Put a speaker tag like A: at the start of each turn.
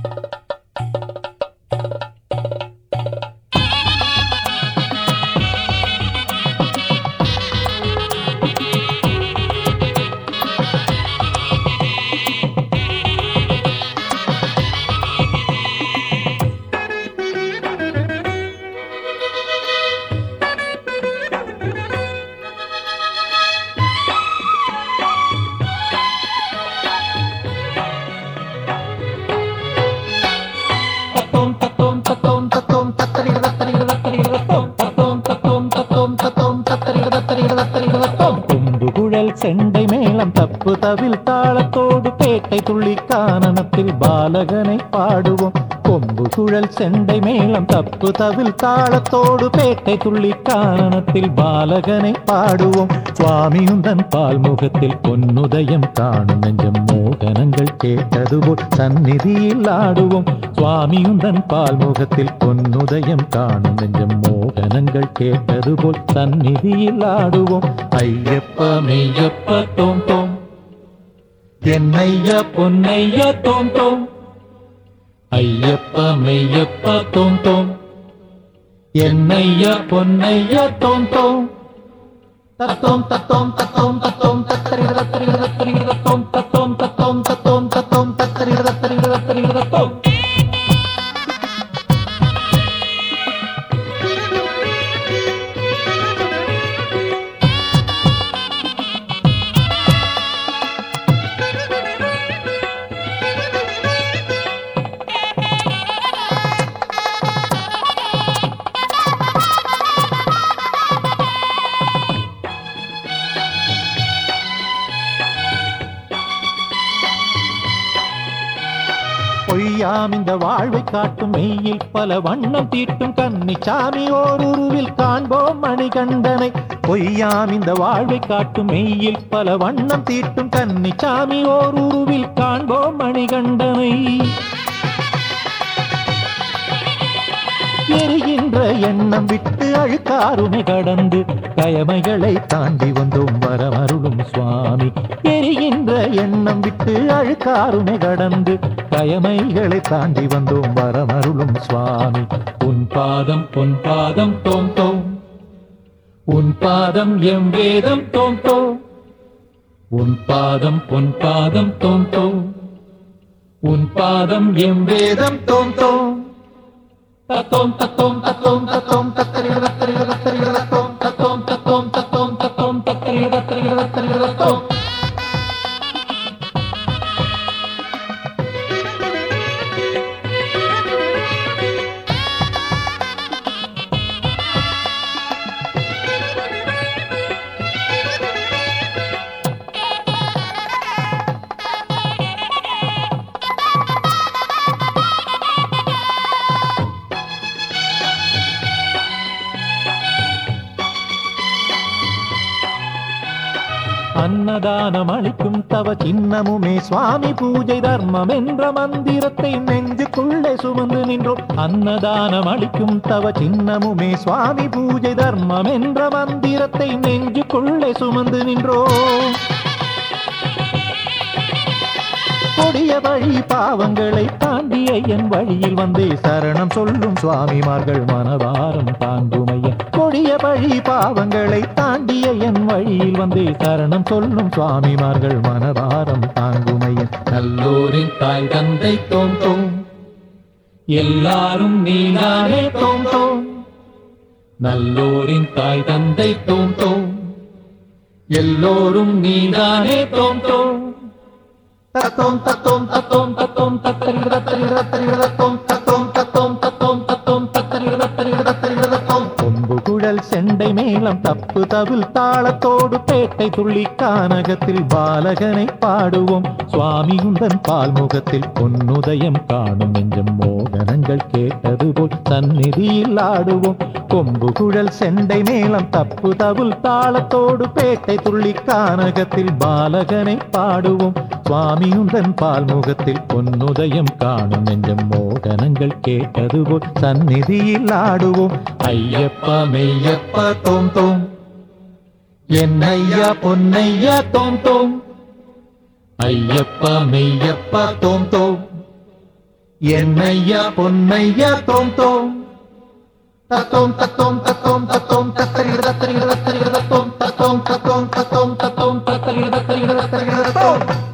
A: குழல் செண்டை மேளம் தப்பு தவில் தாளத்தோடு பேட்டை துள்ளி கானனத்தில் பாலகனை பாடுவோம். கொம்பு குழல் செண்டை மேளம் தப்பு தவில் தாளத்தோடு பேட்டை துள்ளி கானனத்தில் பாலகனை பாடுவோம். சுவாமியுந்தன் பால் முகத்தில் பொன்னுதயம் காணும் நெஞ்சம் மோகனங்கள் கேட்டதுபோல் சந்நிதியில் ஆடுவோம். சுவாமியுந்தன் பால் முகத்தில் பொன்னுதயம் காணும் நெஞ்சம் மோகனங்கள் கேட்டதுபோல் சந்நிதியில் ஆடுவோம். ஐயப்ப மெய்யப்ப தோம் தோம் என்னையா பொன்னையா தோம் தோம். ஐயப்ப மெய்யப்ப தோம் தோம் என்னையா பொன்னையா தோம் தோம். தத்தோம் தத்தோம் தத்தோம் தத்தோம் தத்தரிட தத்தரிட தத்தரிட தத்தோம் தத்தோம் தத்தோம் தத்தோம் தத்தோம் தத்தரிட தத்தரிட தத்தரிட தத்தோம். பொய்யாம் இந்த வாழ்வை காட்டும் மெய்யில் பல வண்ணம் தீட்டும் கன்னிச்சாமி ஓர் உருவில் காண்போம் மணிகண்டனை. பொய்யாம் இந்த வாழ்வை காட்டும் மெய்யில் பல வண்ணம் தீட்டும் கன்னிச்சாமி ஓர் உருவில் காண்போம் மணிகண்டனை. எரிகின்ற எண்ணம் விட்டு அழுக்காருமை கடந்து கயமைகளை தாண்டி வந்தோம் வரமருளும் சுவாமி. எரிகின்ற எண்ணம் விட்டு அழுக்காருமை கடந்து கயமைகளை தாண்டி வந்தோம் வரமருளும் சுவாமி. உன் பாதம் பொன் பாதம் தோம் தோம் உன் பாதம் எம் வேதம் தோம் தோம். உன் பாதம் பொன் பாதம் தோம் தோம் உன் பாதம் எம் வேதம் தோம் தோம். தத்தோம் தத்தோம் தத்தோம் தத்தோம் தத்தரிட தத்தரிட தத்தரிட தத்தோம் தத்தோம் தத்தோம் தத்தோம் தத்தோம் தத்தரிட தத்தரிட தத்தரிட தத்தோம். அன்னதானம் அளிக்கும் தவ சின்னமுமே சுவாமி பூஜை தர்மம் என்ற மந்திரத்தை நெஞ்சுக்குள்ளே சுமந்து நின்றோம். அன்னதானம் அளிக்கும் தவ சின்னமுமே சுவாமி பூஜை தர்மம் என்ற மந்திரத்தை நெஞ்சுக்குள்ளே சுமந்து நின்றோம். கொடிய வழி பாவங்களை தாண்டிய என் வழியில் வந்தே சரணம் சொல்லும் சுவாமிமார்கள் மனவாரம் தாங்குமைய. கொடிய வழி பாவங்களை தாண்டிய என் வழியில் வந்தே சரணம் சொல்லும் சுவாமிமார்கள் மனவாரம் தாங்குமைய. நல்லோரின் தாய் தந்தை தோம் தோம் எல்லாரும் நீதானே தோம் தோம். நல்லோரின் தாய் தந்தை தோம் தோம் எல்லோரும் நீதானே தோம் தோம். தத்தோம் தத்தோம் தத்தோம் தத்தோம் தத்தரிட தத்தரிட தத்தரிட தத்தோம் தத்தோம் தத்தோம் தத்தோம் தத்தோம் தத்தரிட தத்தரிட தத்தரிட தத்தோம். கொம்பு குழல் செண்டை மேளம் தப்பு தவில் தாளத்தோடு பேட்டை துள்ளி கானகத்தில் பாலகனை பாடுவோம். சுவாமியுந்தன் பால் முகத்தில் பொன்னுதயம் காணும் நெஞ்சம் மோகனங்கள் கேட்டதுபோல் சந்நிதியில் ஆடுவோம். கொம்பு குழல் செண்டை மேளம் தப்பு தவில் தாளத்தோடு பேட்டை துள்ளி கானகத்தில் பாலகனை பாடுவோம். சுவாமியுந்தன் பால் முகத்தில் பொன்னுதயம் காணும் நெஞ்சம் மோகனங்கள் கேட்டதுபோல் சந்நிதியில் ஆடுவோம். ஐயப்ப மெய்யப்ப தோம் தோம் என்னையா பொன்னையா தோம் தோம். ஐயப்ப மெய்யப்ப தோம் தோம் என்னையா பொன்னையா தோம் தோம் தத்தோம் தத்தோம் தத்தோம் தத்தோம் தத்தரிகிட தத்தரிகிட தத்தரிகிட தத்தோம் தத்தோம் தத்தோம் தத்தோம் தத்தோம் தத்தரிகிட தத்தரிகிட தத்தரிகிட தத்தோம்